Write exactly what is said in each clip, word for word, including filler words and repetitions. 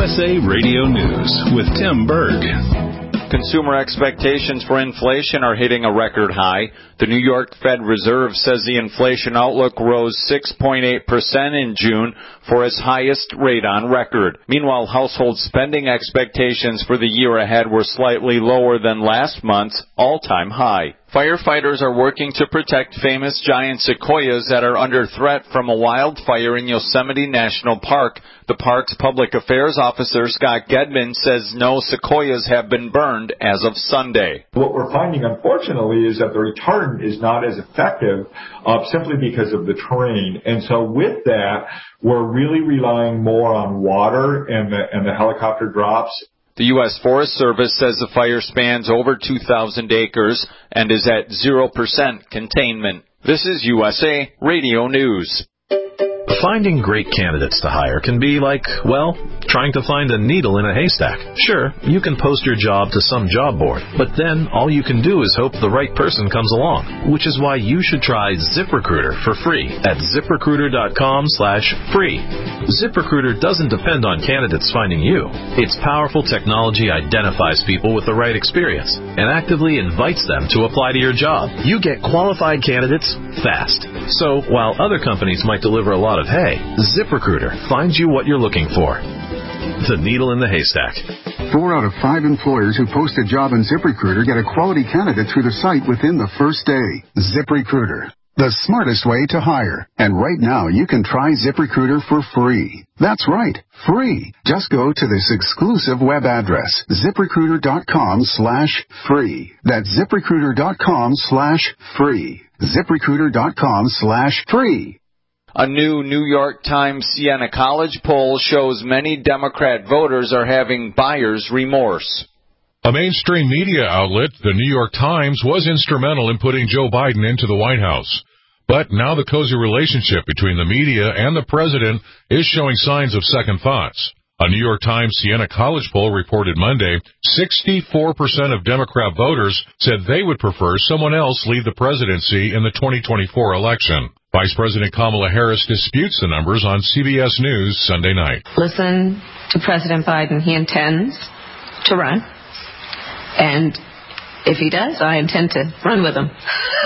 S A Radio News with Tim Berg. Consumer expectations for inflation are hitting a record high. The New York Fed Reserve says the inflation outlook rose six point eight percent in June for its highest rate on record. Meanwhile, household spending expectations for the year ahead were slightly lower than last month's all-time high. Firefighters are working to protect famous giant sequoias that are under threat from a wildfire in Yosemite National Park. The park's public affairs officer, Scott Gedman, says no sequoias have been burned as of Sunday. What we're finding, unfortunately, is that the retardant is not as effective uh, simply because of the terrain. And so with that, we're really relying more on water and the, and the helicopter drops. The U S Forest Service says the fire spans over two thousand acres and is at zero percent containment. This is U S A Radio News. Finding great candidates to hire can be like, well, trying to find a needle in a haystack. Sure, you can post your job to some job board, but then all you can do is hope the right person comes along, which is why you should try ZipRecruiter for free at ZipRecruiter.com slash free. ZipRecruiter doesn't depend on candidates finding you. Its powerful technology identifies people with the right experience and actively invites them to apply to your job. You get qualified candidates fast. So while other companies might deliver a lot of hay, ZipRecruiter finds you what you're looking for. The needle in the haystack. Four out of five employers who post a job in ZipRecruiter get a quality candidate through the site within the first day. ZipRecruiter, the smartest way to hire. And right now, you can try ZipRecruiter for free. That's right, free. Just go to this exclusive web address, ZipRecruiter.com slash free. That's ZipRecruiter.com slash free. ZipRecruiter.com slash free. A new New York Times Siena College poll shows many Democrat voters are having buyer's remorse. A mainstream media outlet, the New York Times, was instrumental in putting Joe Biden into the White House. But now the cozy relationship between the media and the president is showing signs of second thoughts. A New York Times Siena College poll reported Monday, sixty-four percent of Democrat voters said they would prefer someone else lead the presidency in the twenty twenty-four election. Vice President Kamala Harris disputes the numbers on C B S News Sunday night. Listen to President Biden. He intends to run. And if he does, I intend to run with him.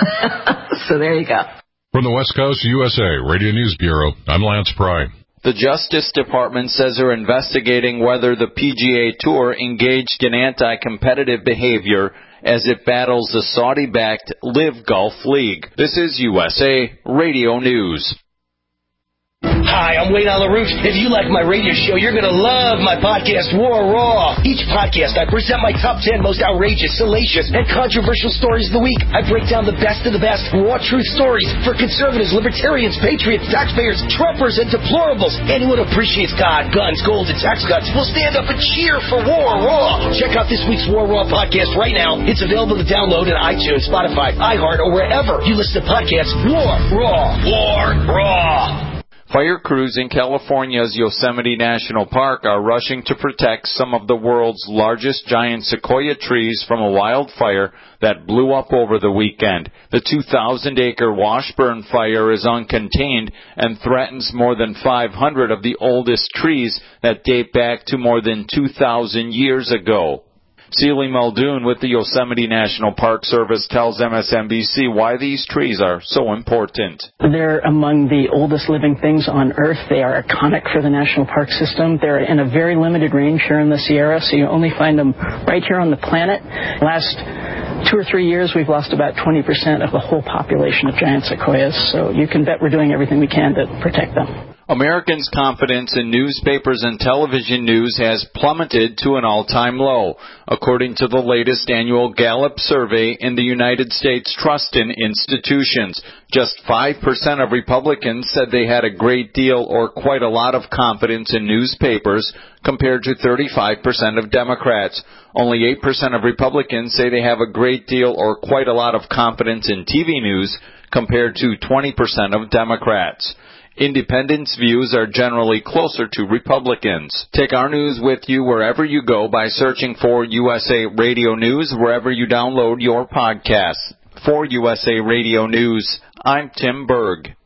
So there you go. From the West Coast U S A Radio News Bureau, I'm Lance Pry. The Justice Department says they're investigating whether the P G A Tour engaged in anti-competitive behavior as it battles the Saudi-backed Live Golf League. This is U S A Radio News. Hi, I'm Wayne on the Roof. If you like my radio show, you're going to love my podcast, War Raw. Each podcast, I present my top ten most outrageous, salacious, and controversial stories of the week. I break down the best of the best raw truth stories for conservatives, libertarians, patriots, taxpayers, Trumpers, and deplorables. Anyone who appreciates God, guns, gold, and tax cuts will stand up and cheer for War Raw. Check out this week's War Raw podcast right now. It's available to download at iTunes, Spotify, iHeart, or wherever you listen to podcasts. War Raw. War Raw. Fire crews in California's Yosemite National Park are rushing to protect some of the world's largest giant sequoia trees from a wildfire that blew up over the weekend. The two thousand acre Washburn fire is uncontained and threatens more than five hundred of the oldest trees that date back to more than two thousand years ago. Celie Muldoon with the Yosemite National Park Service tells M S N B C why these trees are so important. They're among the oldest living things on Earth. They are iconic for the national park system. They're in a very limited range here in the Sierra, so you only find them right here on the planet. Last two or three years, we've lost about twenty percent of the whole population of giant sequoias, so you can bet we're doing everything we can to protect them. Americans' confidence in newspapers and television news has plummeted to an all-time low, according to the latest annual Gallup survey in the United States Trust in Institutions. Just five percent of Republicans said they had a great deal or quite a lot of confidence in newspapers, compared to thirty-five percent of Democrats. Only eight percent of Republicans say they have a great deal or quite a lot of confidence in T V news, compared to twenty percent of Democrats. Independents' views are generally closer to Republicans. Take our news with you wherever you go by searching for U S A Radio News wherever you download your podcasts. For U S A Radio News, I'm Tim Berg.